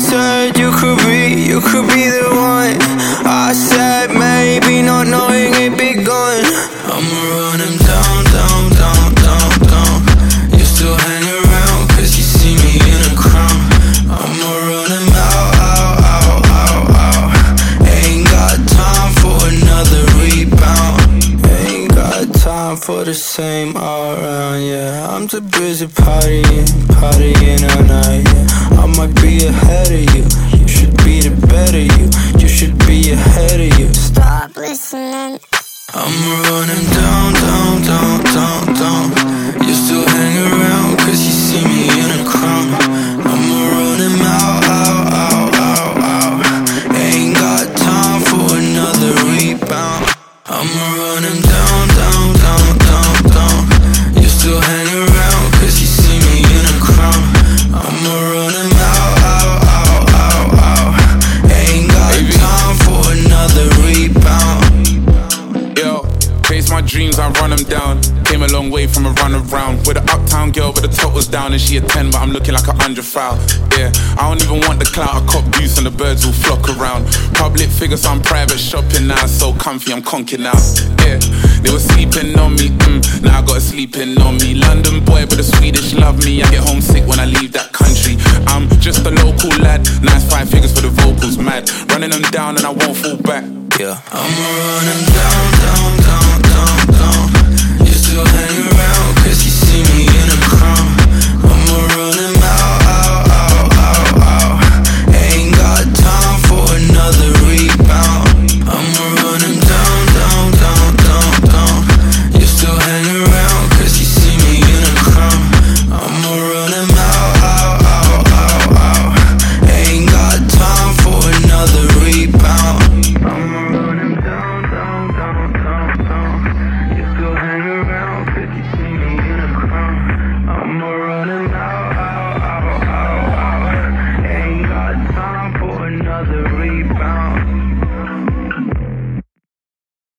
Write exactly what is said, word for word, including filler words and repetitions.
said you could be, you could be the one. I said maybe, not knowing it begun. I'ma run him down, down, down, down, down. You still hang around cause you see me in a crown. I'ma run him out, out, out, out, out. Ain't got time for another rebound. Ain't got time for the same all around, yeah. I'm too busy partying, partying all night, yeah. I might be ahead of you, you should be the better you. You should be ahead of you. Stop listening. I'ma run him down, down, down, down, down. You still hang around cause you see me in a crown. I'ma run him out, out, out, out, out. Ain't got time for another rebound. I'ma run him down, down, down, down, down. You still hang around cause you see me in a crown. I'ma run him out, out, out, out, out. Ain't got Baby. time for another rebound. Yo, chase my dreams, I run them down. Came a long way from a run around. With an uptown girl, but the top was down. And she a ten, but I'm looking like a hundred foul. Yeah, I don't even want the clout. I cop goose and the birds will flock around. Public figures, I'm private shopping now. So comfy, I'm conking now. Yeah, they were sleeping on me, mm, now I got a sleeping on me. London boy, but the Swedish love me. I get homesick when I leave that country. I'm just a local lad. Nice five figures for the vocals, mad. Running them down and I won't fall back. Yeah, I'ma run him down, down, down, down, down. You still hang around cause you see me in a crown.